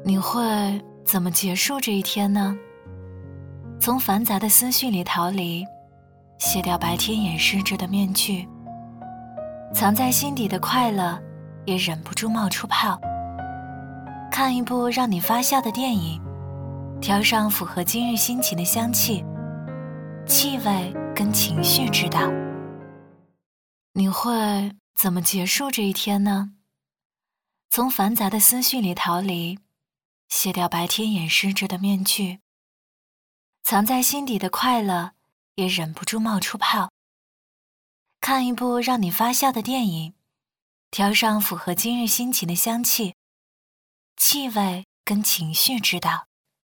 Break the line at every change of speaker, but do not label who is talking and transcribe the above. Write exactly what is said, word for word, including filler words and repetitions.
你会怎么结束这一天呢？从繁杂的思绪里逃离，卸掉白天掩饰着的面具，藏在心底的快乐也忍不住冒出泡。看一部让你发笑的电影，挑上符合今日心情的香气，气味跟情绪知道。你会怎么结束这一天呢？从繁杂的思绪里逃离，卸掉白天掩饰着的面具，藏在心底的快乐也忍不住冒出泡。看一部让你发笑的电影，挑上符合今日心情的香气，气味跟情绪知道。